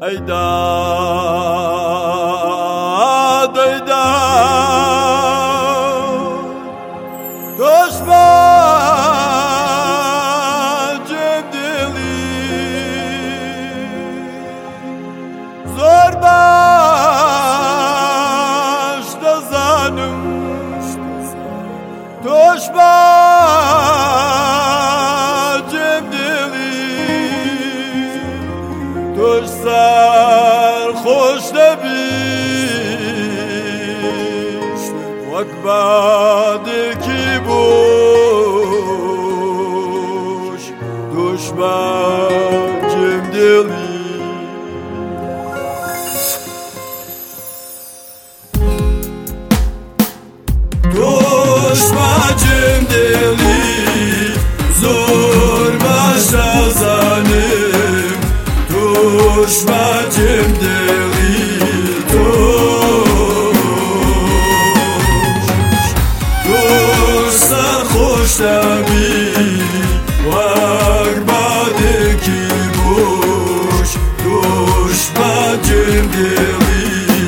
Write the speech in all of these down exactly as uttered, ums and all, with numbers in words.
ای داد ای داد دشمنم دلی زور باش دزانم دشمنم دلی توش سر خوش نبیش وک بعد کی بوش دشمنم دلی دشمنم دلی زور باش دزانم دشمنم دلی توش سر خوش نبی وک بعد کی بوش دشمنم دلی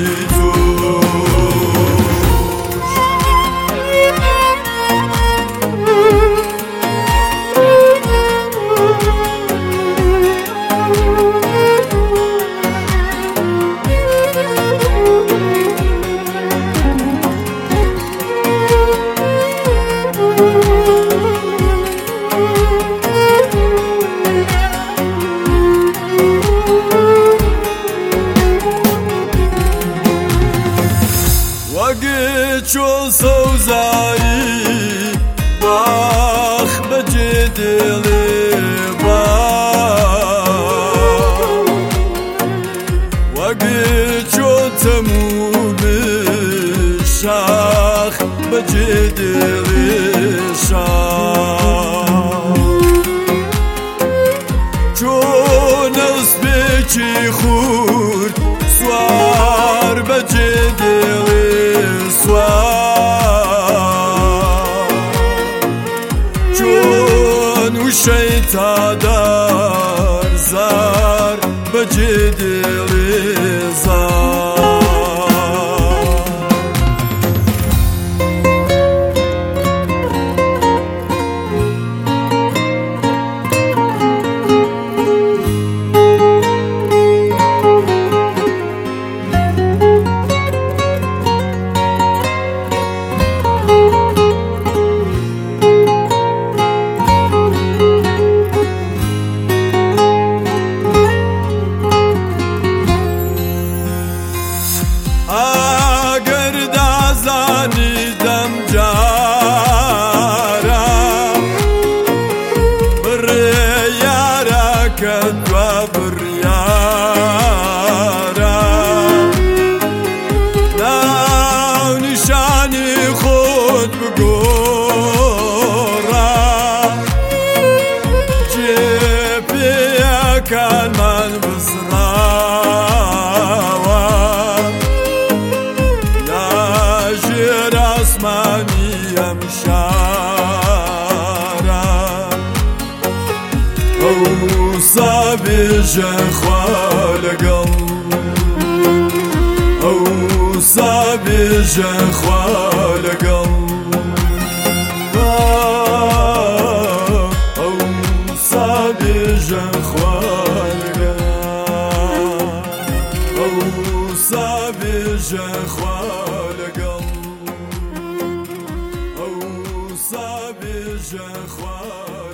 وقت چون سوزایی باخ بجی دلی باخ وقت چون تموم شاخ بجی دلی شاخ چون اسبی خورد سوار بجی دلی چون وشیتا دار زار بجی دلی زار كان من بزراوة لا جير اسماني يمشارة او صابي جخوال قلب او صابي جخوال قلب او صابي جخوال او صابي جخوال او صابي جخوال